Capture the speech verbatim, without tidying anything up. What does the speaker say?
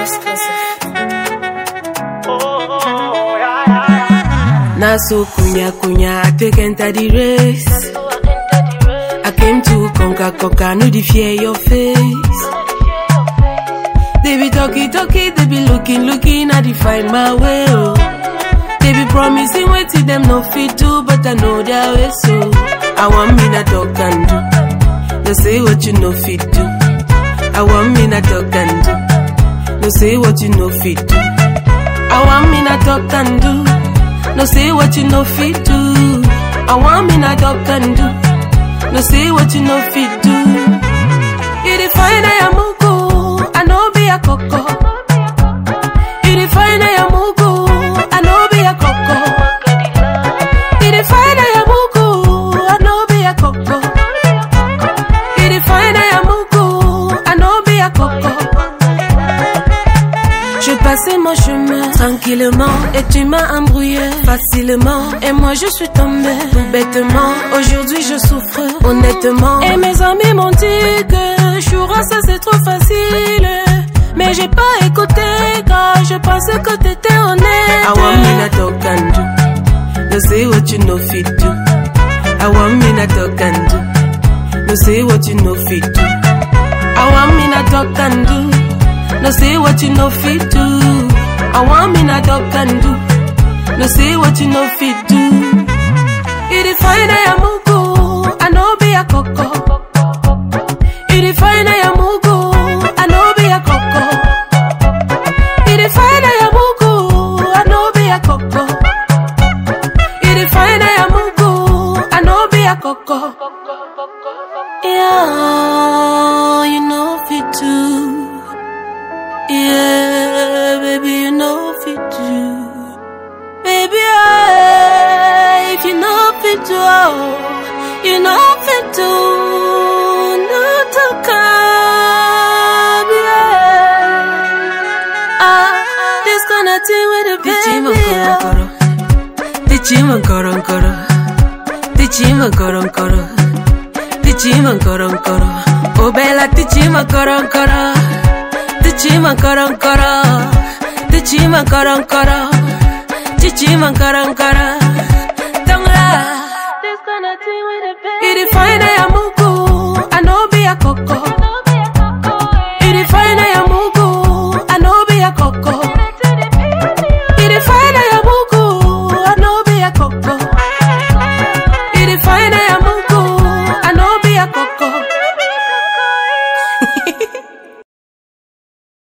Now so kunya kunya, I take enter the race. I came to conquer, conquer, no the fear your face. They be talking, talking, they be looking, looking, I define my way, oh. They be promising, wait till them no fit do, but I know their way, so I want me not talk and do. No say what you know fit do. I want me not talk and do. No say what you know fit do. I want me not talk and do. No say what you know fit do. I want me not talk and do. No say what you know fit do. You define I am mugu, I know be a coco. You define I am mugu, I know be a coco. You define I am mugu, I know be a coco. You define I am mugu, I know be a coco. Je passais mon chemin tranquillement et tu m'as embrouillé facilement. Et moi je suis tombée tout bêtement. Aujourd'hui je souffre honnêtement. Et mes amis m'ont dit que Choura ça c'est trop facile. Mais j'ai pas écouté car je pensais que t'étais honnête. I want me not talk and do. No say what you know fit do. I want me not talk and do. No say what you know fit do. I want me not talk and do. No say what you know fit do. I want me not talk and do. No say what you know fit do. You define I am mugu, I know be a coco. You define I am mugu, I know be a coco. You define I am mugu, I know be a coco. You define I am mugu, I know be a coco. Yeah, you know fit too. Yeah, baby, you know fit do. Baby, I, if you know fit do, oh, you know fit do. No to come, yeah. Ah, this gonna thing with the baby. Tichima koron koro, tichima koron koro, tichima koron koro. Oh bella, tichima koron koro. Tichima koron koro, tichima koron koro, tichima koron koro. Don't lie. This kind of thing with a baby. You define I am